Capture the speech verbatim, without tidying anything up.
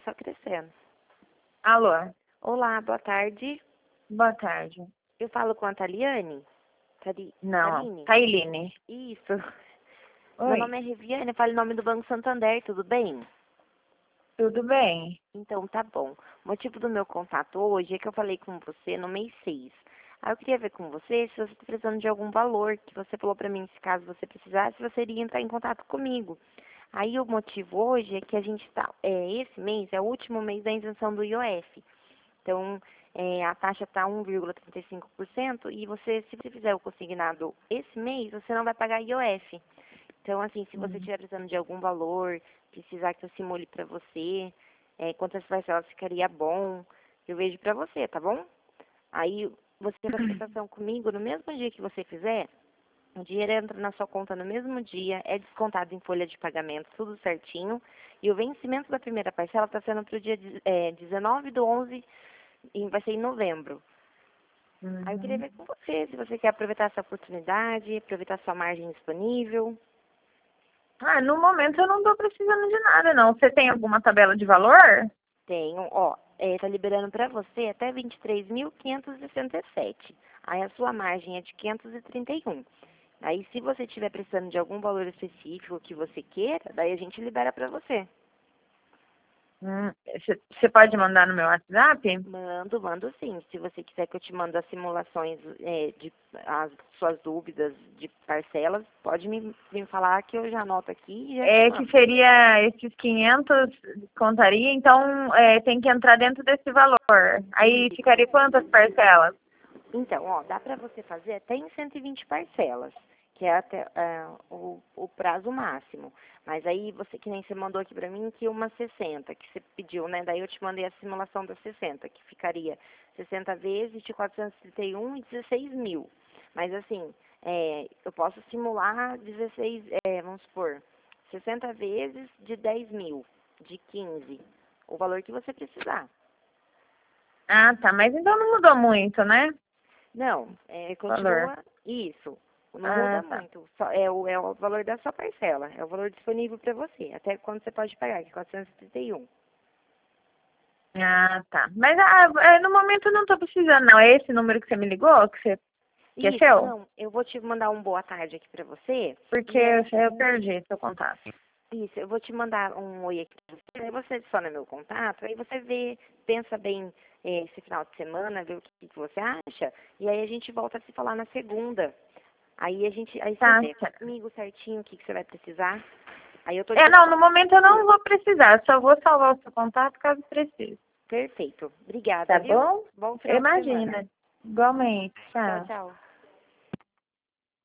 só crescendo. Alô? Olá, boa tarde. Boa tarde. Eu falo com a Taliane? Tali... Não, Taline? Tailine. Isso. Meu Oi, nome é Riviane, eu falo em nome do Banco Santander, tudo bem? tudo bem? Então, tá bom. O motivo do meu contato hoje é que eu falei com você no mês seis. Aí eu queria ver com você se você está precisando de algum valor, que você falou pra mim, se caso você precisasse, você iria entrar em contato comigo. Aí o motivo hoje é que a gente está, é, esse mês é o último mês da isenção do I O F. Então, é, a taxa está um vírgula trinta e cinco por cento e você, se você fizer o consignado esse mês, você não vai pagar I O F. Então, assim, se você Hum. estiver precisando de algum valor, precisar que eu simule para você, é, quantas parcelas ficaria bom, eu vejo para você, tá bom? Aí, você faz a prestação comigo no mesmo dia que você fizer, o dinheiro entra na sua conta no mesmo dia, é descontado em folha de pagamento, tudo certinho. E o vencimento da primeira parcela está sendo para o dia é, dezenove do onze e vai ser em novembro. Aí eu queria Uhum. ver com você, se você quer aproveitar essa oportunidade, aproveitar sua margem disponível. Ah, no momento eu não tô precisando de nada, não. Você tem alguma tabela de valor? Tenho, ó, é, tá liberando para você até vinte e três mil quinhentos e sessenta e sete. Aí a sua margem é de quinhentos e trinta e um. Aí se você estiver precisando de algum valor específico que você queira, daí a gente libera para você. Hum, Você pode mandar no meu WhatsApp? Mando, mando sim. Se você quiser que eu te mande as simulações é, de as suas dúvidas de parcelas, pode me, me falar que eu já anoto aqui e já te É que mando. seria esses quinhentos, contaria, então é, tem que entrar dentro desse valor. Aí Isso. ficaria quantas parcelas? Então, ó, dá pra você fazer até em cento e vinte parcelas, que é até é, o, o prazo máximo. Mas aí você, que nem você mandou aqui pra mim, que uma sessenta, que você pediu, né? Daí eu te mandei a simulação da sessenta, que ficaria sessenta vezes de quatrocentos e trinta e um e dezesseis mil. Mas assim, é, eu posso simular dezesseis, é, vamos supor, sessenta vezes de dez mil, de quinze, o valor que você precisar. Ah, tá, mas então não mudou muito, né? Não, é, Valor. continua isso. Não muda Ah, tá. muito. Só é, o, é o valor da sua parcela. É o valor disponível para você. Até quando você pode pagar, que é quatrocentos e trinta e um. Ah, tá. Mas ah, é, no momento eu não tô precisando, não. É esse número que você me ligou, que, você, que é Isso, seu? não. Eu vou te mandar um boa tarde aqui para você. Porque E aí, eu perdi seu contato. isso, eu vou te mandar um oi aqui pra você. Aí você adiciona meu contato. Aí você vê, pensa bem é, esse final de semana, vê o que, que você acha. E aí a gente volta a se falar na segunda. Aí a gente, aí você Tá, vê certo. comigo certinho o que, que você vai precisar. Aí eu tô É, não, disponível. no momento eu não vou precisar. Só vou salvar o seu contato caso precise. Perfeito. Obrigada, Tá viu? bom? Bom final de semana. Imagina. Igualmente. Tchau, Tchau. tchau.